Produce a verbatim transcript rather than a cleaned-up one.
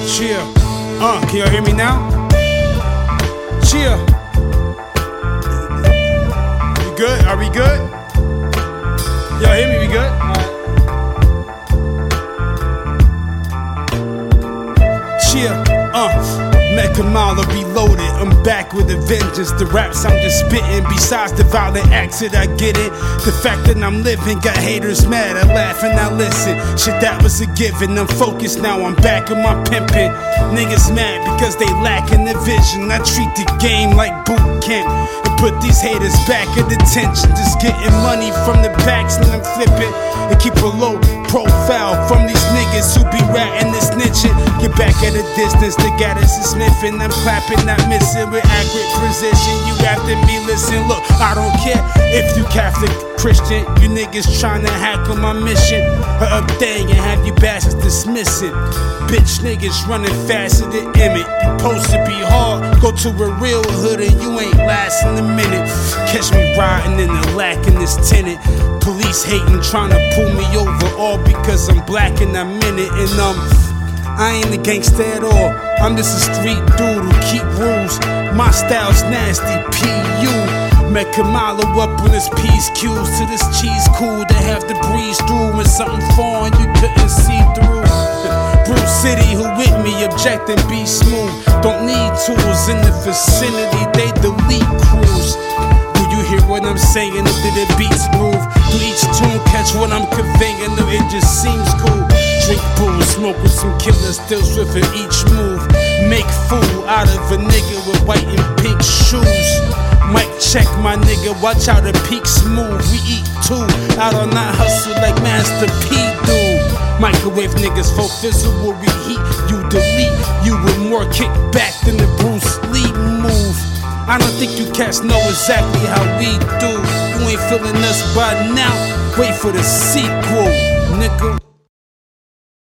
Cheer. Uh, can y'all hear me now? Cheer. We good? Are we good? Y'all hear me? We good? Alright. Cheer. Uh. Mecca Mala reloaded, I'm back with a vengeance. The raps I'm just spitting, besides the violent acts that I get it. The fact that I'm living got haters mad, I laugh and I listen. Shit, that was a given, I'm focused now, I'm back in my pimpin'. Niggas mad because they lacking the vision. I treat the game like boot camp and put these haters back at attention. Just getting money from the backs and I'm flipping. And keep a low profile from these niggas who be ratting and snitching. Get back at a distance, the Gaddis is sniffing. I'm clapping, not missing with accurate precision. You have to be listening. Look, I don't care if you Catholic, Christian. You niggas trying to hack on my mission. Or up thing and have you bastards dismiss it. Bitch niggas running faster than Emmett. You supposed to be hard, go to a real hood and you ain't lasting a minute. Catch me riding in the lack in this tenant. Police hating, trying to pull me over, all because I'm black and I'm in it. And um, I ain't a gangster at all. I'm just a street dude who keep rules. My style's nasty, P U. Mecca Mala up on his P's Q's to this cheese cool to have to breeze through when something foreign you couldn't see through. Bruce City, who with me, object and be smooth. Don't need tools in the vicinity, they delete crews. You hear what I'm saying, if the beats groove. Do each tune catch what I'm conveying, though it just seems cool. Drink booze, smoke with some killers, still swift in each move. Make fool out of a nigga with white and pink shoes. Mic check my nigga, watch how the peaks move. We eat too, out on that hustle like Master P do. Microwave niggas for physical reheat. You delete, you with more kickback than the Bruce Lee move. I don't think you cats know exactly how we do. You ain't feeling us by now, wait for the sequel, nigga.